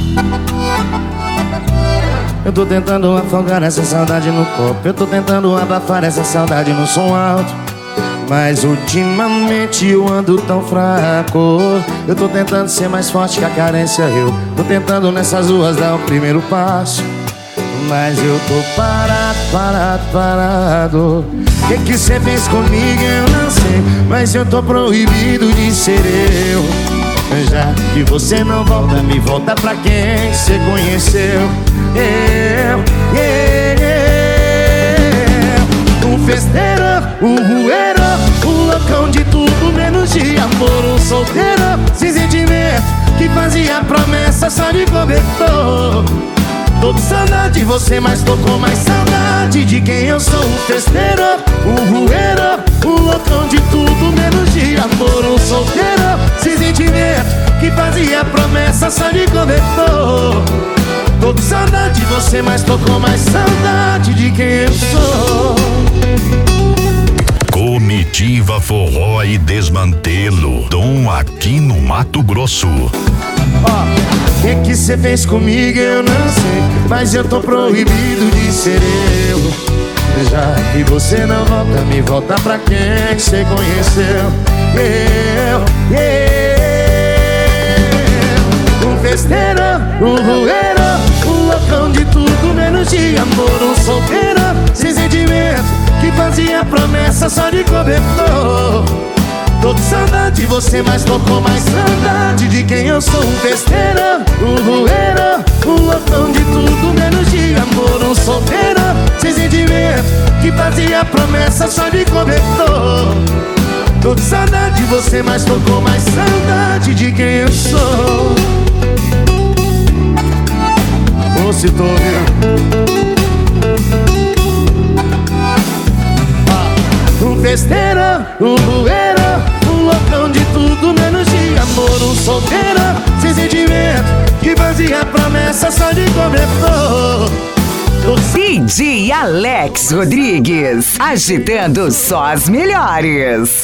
Eu tô tentando afogar essa saudade no copo, eu tô tentando abafar essa saudade no som alto, mas ultimamente eu ando tão fraco. Eu tô tentando ser mais forte que a carência, eu tô tentando nessas ruas dar o primeiro passo, mas eu tô parado. O que cê fez comigo eu não sei, mas eu tô proibido de ser eu. Já que você não volta, me volta pra quem cê conheceu. Um festeiro, um rueiro, um loucão de tudo menos de amor. Um solteiro, sem sentimento, que fazia promessa só de cobertor. Tô com saudade de você, mas tô com mais saudade de quem eu sou. Um festeiro, um rueiro, um loucão de tudo menos de amor. Um solteiro, sem sentimento, que fazia promessa só de cobertor. Tô com saudade de você, mas tô com mais saudade de quem eu sou. Comitiva Forró e Desmantelo, Dom aqui no Mato Grosso. O que cê fez comigo eu não sei, mas eu tô proibido de ser eu. Já que você não volta, me volta pra quem cê conheceu. Um festeiro, um rueiro, um loucão de tudo menos de amor. Um solteiro, sem sentimento, que fazia promessa só de cobertor. Tô com saudade de você, mas tô com mais saudade de quem eu sou. Um festeiro, um rueiro, um loucão de tudo menos de amor. Um solteiro, sem sentimento, que fazia promessa só de cobertor. Tô com saudade de você, mas tô com mais saudade de quem eu sou. Ô, se tô vendo. Um festeiro, um rueiro, um loucão de tudo menos de amor. Um solteiro, sem sentimento, que fazia promessa só de cobertor. DJ Alex Rodrigues, agitando só as melhores.